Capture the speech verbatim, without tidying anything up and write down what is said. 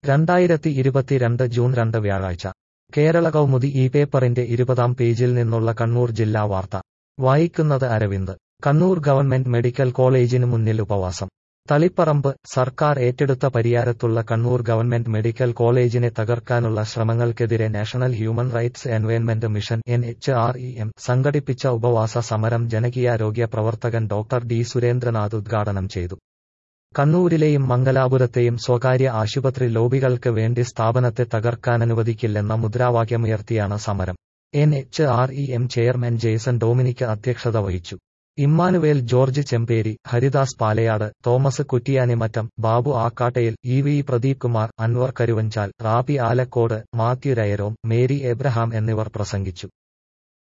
രണ്ടായിരത്തി ഇരുപത്തിരണ്ട് ജൂൺ രണ്ട് വ്യാഴാഴ്ച കേരള കൗമുദി ഈ പേപ്പറിന്റെ ഇരുപതാം പേജിൽ നിന്നുള്ള കണ്ണൂർ ജില്ലാ വാർത്ത വായിക്കുന്നത് അരവിന്ദ്. കണ്ണൂർ ഗവൺമെന്റ് മെഡിക്കൽ കോളേജിന് മുന്നിൽ ഉപവാസം. തളിപ്പറമ്പ് സർക്കാർ ഏറ്റെടുത്ത പരിയാരത്തുള്ള കണ്ണൂർ ഗവൺമെന്റ് മെഡിക്കൽ കോളേജിനെ തകർക്കാനുള്ള ശ്രമങ്ങൾക്കെതിരെ national human rights environment mission N H R E M സംഘടിപ്പിച്ച ഉപവാസ സമരം ജനകീയാരോഗ്യ പ്രവർത്തകൻ ഡോക്ടർ ഡി സുരേന്ദ്രനാഥ് ഉദ്ഘാടനം ചെയ്തു. കണ്ണൂരിലെയും മംഗലാപുരത്തെയും സ്വകാര്യ ആശുപത്രി ലോബികൾക്ക് വേണ്ടി സ്ഥാപനത്തെ തകർക്കാനനുവദിക്കില്ലെന്ന മുദ്രാവാക്യമുയർത്തിയാണ് സമരം. N H R E M chairman Jaison Dominic അധ്യക്ഷത വഹിച്ചു. Emmanuel George Chemperi, Haridas Palayad, Thomas Kuttiyanimattam, Babu Akkattayil, E V Pradeep Kumar, Anwar Karuvanchal, Rabi Alakode, Mathew Rayarom, Mary Abraham എന്നിവർ പ്രസംഗിച്ചു.